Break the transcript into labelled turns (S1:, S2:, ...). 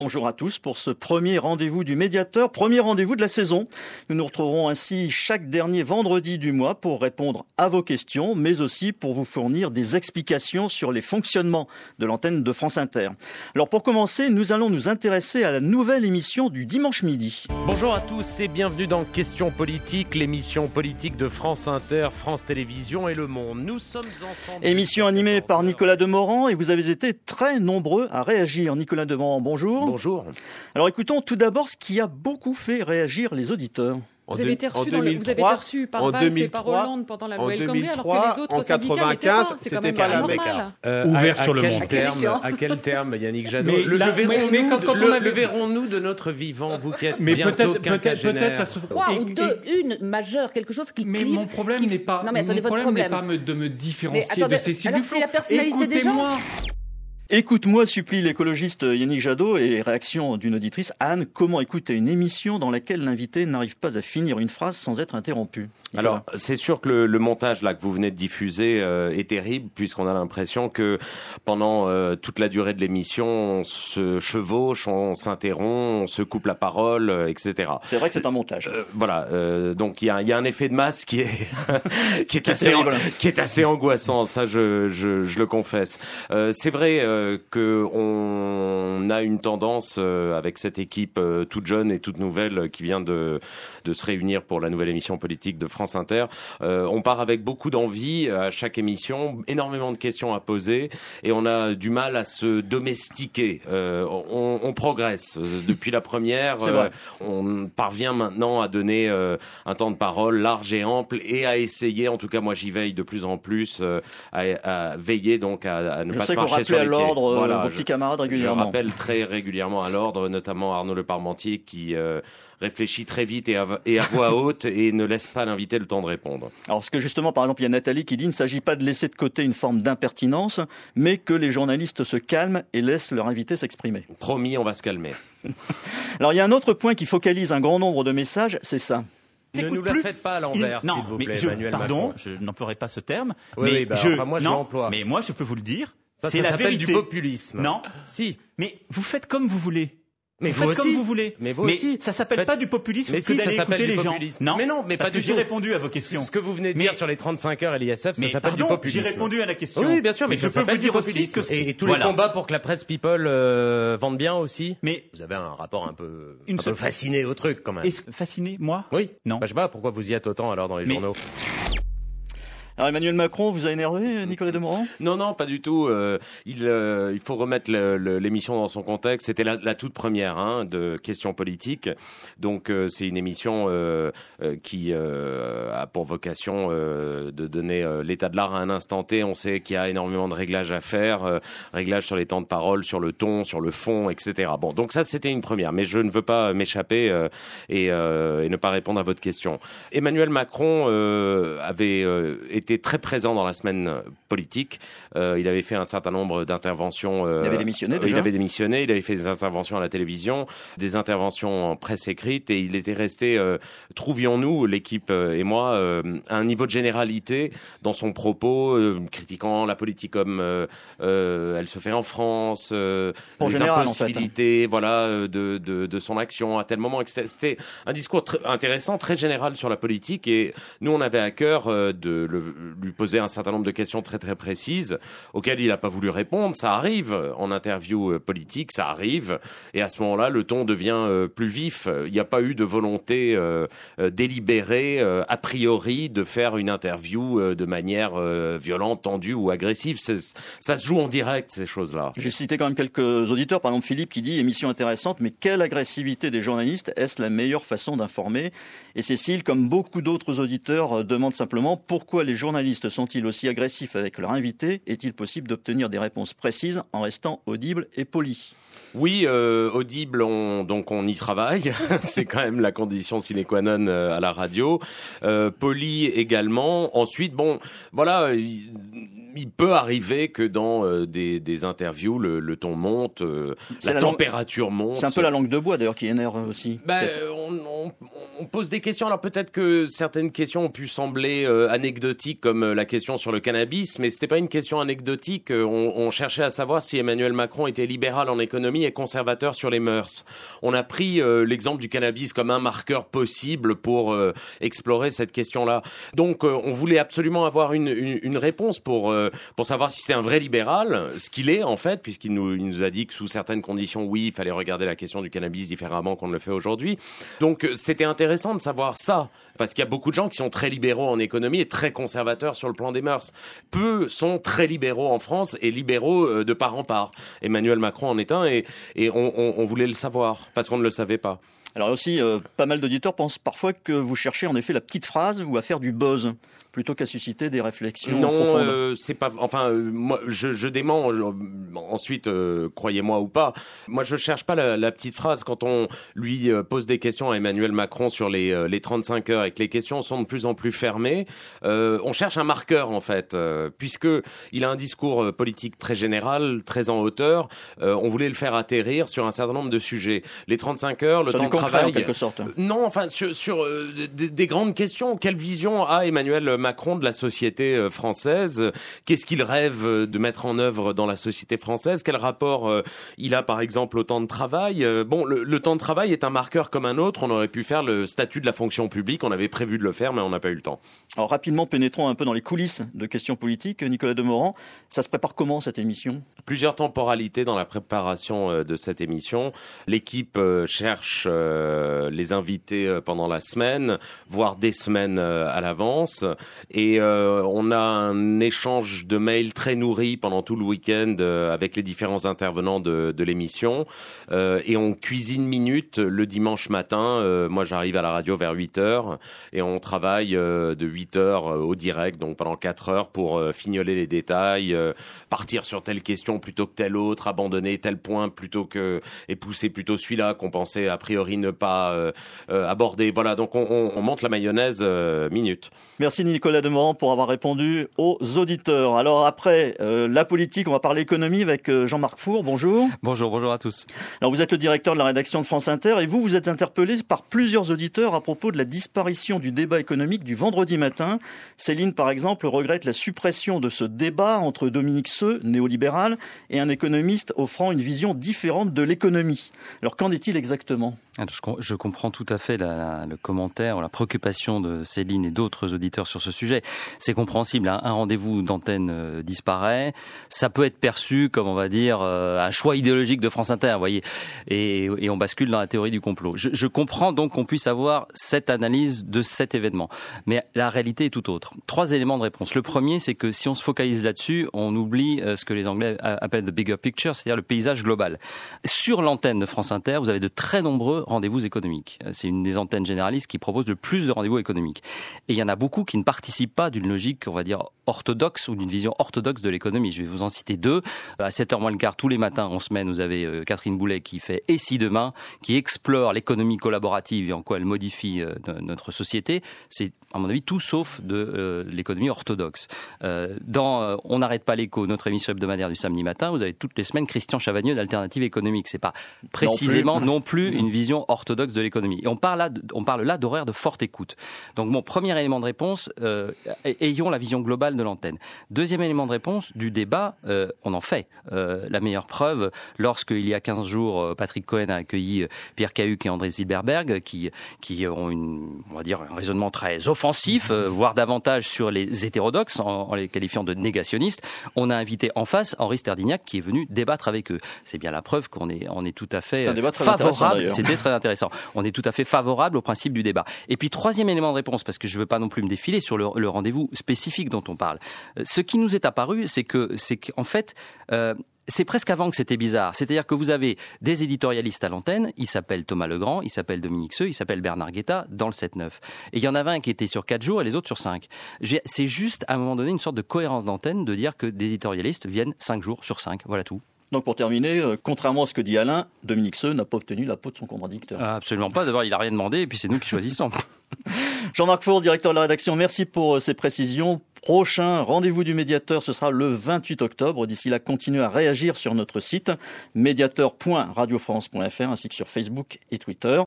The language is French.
S1: Bonjour à tous pour ce premier rendez-vous du médiateur, premier rendez-vous de la saison. Nous nous retrouverons ainsi chaque dernier vendredi du mois pour répondre à vos questions, mais aussi pour vous fournir des explications sur les fonctionnements de l'antenne de France Inter. Alors pour commencer, nous allons nous intéresser à la nouvelle émission du dimanche midi.
S2: Bonjour à tous et bienvenue dans Questions politiques, l'émission politique de France Inter, France Télévisions et Le Monde. Nous sommes ensemble...
S1: Émission animée par Nicolas Demorand et vous avez été très nombreux à réagir. Nicolas Demorand, bonjour.
S2: Bonjour.
S1: Alors écoutons tout d'abord ce qui a beaucoup fait réagir les auditeurs.
S3: Vous avez été reçu par Valls et par Hollande pendant la loi El Khomri, alors que les autres syndicats n'étaient pas. C'est quand même pas normal.
S2: Ouvert sur le monde. À quel terme, Yannick Jadot? Le verrons-nous de notre vivant, vous qui êtes bientôt quinquagénaire?
S4: Peut-être ça se...
S5: ou deux, une majeure, quelque chose qui clive.
S4: Mais mon problème n'est pas, de me différencier de Cécile Duflot.
S5: C'est la personnalité des gens.
S1: Écoute-moi, supplie l'écologiste Yannick Jadot, et réaction d'une auditrice, Anne, comment écouter une émission dans laquelle l'invité n'arrive pas à finir une phrase sans être interrompu?
S2: Alors, c'est sûr que le montage là que vous venez de diffuser est terrible, puisqu'on a l'impression que pendant toute la durée de l'émission, on se chevauche, on s'interrompt, on se coupe la parole, etc. C'est
S1: vrai que c'est un montage.
S2: Donc il y a un effet de masse qui est assez angoissant, ça je le confesse. C'est vrai que on a une tendance avec cette équipe toute jeune et toute nouvelle qui vient de se réunir pour la nouvelle émission politique de France Inter. On part avec beaucoup d'envie à chaque émission, énormément de questions à poser et on a du mal à se domestiquer. On progresse depuis la première. On parvient maintenant à donner un temps de parole large et ample et à essayer, en tout cas moi j'y veille de plus en plus, à veiller donc à ne pas se marcher sur les pieds.
S1: Vos petits camarades régulièrement.
S2: Je rappelle très régulièrement à l'ordre, notamment Arnaud Le Parmentier qui réfléchit très vite et à voix haute et ne laisse pas l'invité le temps de répondre.
S1: Alors parce que justement, par exemple, il y a Nathalie qui dit qu'il ne s'agit pas de laisser de côté une forme d'impertinence, mais que les journalistes se calment et laissent leur invité s'exprimer.
S2: Promis, on va se calmer.
S1: Alors il y a un autre point qui focalise un grand nombre de messages, c'est ça.
S2: Ne nous la faites pas à l'envers, s'il vous plaît, Emmanuel Macron.
S6: Pardon, je n'emploierai pas ce terme.
S2: Moi je l'emploie.
S6: Mais moi je peux vous le dire.
S2: C'est la vérité. Du populisme.
S6: Non.
S2: Si.
S6: Mais vous faites comme vous voulez.
S2: Mais
S6: vous faites comme vous voulez.
S2: Mais vous aussi.
S6: Ça s'appelle pas du populisme
S2: que d'aller écouter les gens.
S6: Non.
S2: Mais non, mais
S6: parce
S2: pas
S6: que
S2: du
S6: j'ai
S2: tout.
S6: répondu à vos questions.
S2: Ce que vous venez de dire sur les 35 heures et l'ISF, ça s'appelle du populisme.
S6: J'ai répondu à la question.
S2: Oui, bien sûr, mais
S6: je peux vous dire aussi que
S2: et tous les combats pour que la presse people vende bien aussi. Mais vous avez un rapport un peu fasciné au truc quand même.
S6: Est-ce fasciné, moi?
S2: Oui.
S6: Non.
S2: Je sais pas pourquoi vous y êtes autant alors dans les journaux.
S1: Alors Emmanuel Macron vous a énervé, Nicolas Demorand?
S2: Non, pas du tout. Il faut remettre l'émission dans son contexte. C'était la toute première de Questions politiques. Donc c'est une émission qui a pour vocation de donner l'état de l'art à un instant T. On sait qu'il y a énormément de réglages à faire, réglages sur les temps de parole, sur le ton, sur le fond, etc. Bon, donc ça c'était une première, mais je ne veux pas m'échapper et ne pas répondre à votre question. Emmanuel Macron avait été très présent dans la semaine politique. Il avait fait un certain nombre d'interventions.
S1: Il avait démissionné déjà.
S2: Il avait démissionné. Il avait fait des interventions à la télévision, des interventions en presse écrite, et il était resté, trouvions-nous, l'équipe et moi, à un niveau de généralité dans son propos, critiquant la politique comme elle se fait en France, les impossibilités, de son action à tel moment. C'était un discours intéressant, très général sur la politique, et nous on avait à cœur de lui poser un certain nombre de questions très très précises auxquelles il n'a pas voulu répondre. Ça arrive en interview politique, ça arrive, et à ce moment-là le ton devient plus vif. Il n'y a pas eu de volonté délibérée a priori de faire une interview de manière violente, tendue ou agressive. Ça se joue en direct, ces choses-là.
S1: J'ai cité quand même quelques auditeurs, par exemple Philippe qui dit émission intéressante, mais quelle agressivité des journalistes, est-ce la meilleure façon d'informer? Et Cécile, comme beaucoup d'autres auditeurs, demande simplement pourquoi les journalistes sont-ils aussi agressifs avec leur invité? Est-il possible d'obtenir des réponses précises en restant audible et poli?
S2: Oui, audible, on y travaille. C'est quand même la condition sine qua non à la radio. Poli également. Ensuite, il peut arriver que dans des interviews, le ton monte, la température monte.
S1: C'est un peu la langue de bois d'ailleurs qui énerve aussi.
S2: on pose des questions. Alors peut-être que certaines questions ont pu sembler anecdotiques, comme la question sur le cannabis, mais c'était pas une question anecdotique. On cherchait à savoir si Emmanuel Macron était libéral en économie et conservateur sur les mœurs. On a pris l'exemple du cannabis comme un marqueur possible pour explorer cette question-là. Donc on voulait absolument avoir une réponse pour savoir si c'était un vrai libéral, ce qu'il est en fait, puisqu'il nous a dit que sous certaines conditions, oui, il fallait regarder la question du cannabis différemment qu'on ne le fait aujourd'hui. Donc c'était intéressant de savoir ça, parce qu'il y a beaucoup de gens qui sont très libéraux en économie et très conservateurs sur le plan des mœurs. Peu sont très libéraux en France et libéraux de part en part. Emmanuel Macron en est un et on voulait le savoir, parce qu'on ne le savait pas.
S1: Alors aussi, pas mal d'auditeurs pensent parfois que vous cherchez en effet la petite phrase ou à faire du buzz plutôt qu'à susciter des réflexions profondes. Non,
S2: c'est pas. Enfin, moi, je dément. Ensuite, croyez-moi ou pas, moi je cherche pas la petite phrase. Quand on lui pose des questions à Emmanuel Macron sur les 35 heures et que les questions sont de plus en plus fermées, on cherche un marqueur en fait, puisque il a un discours politique très général, très en hauteur. On voulait le faire atterrir sur un certain nombre de sujets. Les 35 heures, le temps de travail,
S1: en quelque sorte.
S2: Non, enfin sur des grandes questions. Quelle vision a Emmanuel Macron de la société française? Qu'est-ce qu'il rêve de mettre en œuvre dans la société française? Quel rapport il a par exemple au temps de travail? Bon, le temps de travail est un marqueur comme un autre. On aurait pu faire le statut de la fonction publique. On avait prévu de le faire, mais on n'a pas eu le temps.
S1: Alors rapidement, pénétrons un peu dans les coulisses de questions politiques. Nicolas Demorand, ça se prépare comment cette émission?
S2: Plusieurs temporalités dans la préparation de cette émission. L'équipe cherche les invités pendant la semaine, voire des semaines à l'avance. Et on a un échange de mails très nourri pendant tout le week-end avec les différents intervenants de l'émission. Et on cuisine minute le dimanche matin. Moi, j'arrive à la radio vers 8h et on travaille de 8h au direct, donc pendant 4 heures pour fignoler les détails, partir sur telle question plutôt que telle autre, abandonner tel point plutôt que et pousser plutôt celui-là qu'on pensait a priori ne pas aborder. Voilà, donc on monte la mayonnaise minute.
S1: Merci Nicolas Demorand pour avoir répondu aux auditeurs. Alors après la politique, on va parler économie avec Jean-Marc Four. Bonjour.
S7: Bonjour à tous.
S1: Alors vous êtes le directeur de la rédaction de France Inter et vous êtes interpellé par plusieurs auditeurs à propos de la disparition du débat économique du vendredi matin. Céline, par exemple, regrette la suppression de ce débat entre Dominique Seux, néolibéral, et un économiste offrant une vision différente de l'économie. Alors qu'en est-il exactement ?
S7: Je comprends tout à fait le commentaire, la préoccupation de Céline et d'autres auditeurs sur ce sujet. C'est compréhensible, hein. Un rendez-vous d'antenne disparaît. Ça peut être perçu comme, on va dire, un choix idéologique de France Inter, vous voyez. Et on bascule dans la théorie du complot. Je comprends donc qu'on puisse avoir cette analyse de cet événement. Mais la réalité est tout autre. 3 éléments de réponse. Le premier, c'est que si on se focalise là-dessus, on oublie ce que les Anglais appellent the bigger picture, c'est-à-dire le paysage global. Sur l'antenne de France Inter, vous avez de très nombreux rendez-vous économiques. C'est une des antennes généralistes qui propose le plus de rendez-vous économiques. Et il y en a beaucoup qui ne participent pas d'une logique, on va dire, orthodoxe ou d'une vision orthodoxe de l'économie. Je vais vous en citer 2. À 7h moins le quart, tous les matins en semaine, vous avez Catherine Boulet qui fait « Et si demain ?», qui explore l'économie collaborative et en quoi elle modifie notre société. C'est, à mon avis, tout sauf de l'économie orthodoxe. Dans On n'arrête pas l'écho, notre émission hebdomadaire du samedi matin, vous avez toutes les semaines Christian Chavagneux d'Alternative économique. C'est pas précisément non plus une vision orthodoxe de l'économie. Et on parle là d'horaires de forte écoute. Donc mon premier élément de réponse, ayons la vision globale de l'antenne. Deuxième élément de réponse, du débat, on en fait. La meilleure preuve, lorsqu'il y a 15 jours, Patrick Cohen a accueilli Pierre Cahuc et André Zilberberg, qui ont on va dire, un raisonnement très offensif, voire davantage sur les hétérodoxes, en les qualifiant de négationnistes. On a invité en face Henri Sterdignac, qui est venu débattre avec eux. C'est bien la preuve qu'on est tout à fait favorable. C'était très intéressant. On est tout à fait favorable au principe du débat. Et puis, troisième élément de réponse, parce que je ne veux pas non plus me défiler sur le rendez-vous spécifique dont on parle. Ce qui nous est apparu, c'est qu'en fait, c'est presque avant que c'était bizarre. C'est-à-dire que vous avez des éditorialistes à l'antenne, il s'appelle Thomas Legrand, il s'appelle Dominique Seux, il s'appelle Bernard Guetta dans le 7-9. Et il y en avait un qui était sur 4 jours et les autres sur 5. C'est juste, à un moment donné, une sorte de cohérence d'antenne de dire que des éditorialistes viennent 5 jours sur 5. Voilà tout.
S1: Donc pour terminer, contrairement à ce que dit Alain, Dominique Seux n'a pas obtenu la peau de son contradicteur.
S7: Absolument pas. D'abord, il n'a rien demandé et puis c'est nous qui choisissons.
S1: Jean-Marc Four, directeur de la rédaction, merci pour ces précisions. Prochain rendez-vous du médiateur, ce sera le 28 octobre. D'ici là, continuez à réagir sur notre site médiateur.radiofrance.fr ainsi que sur Facebook et Twitter.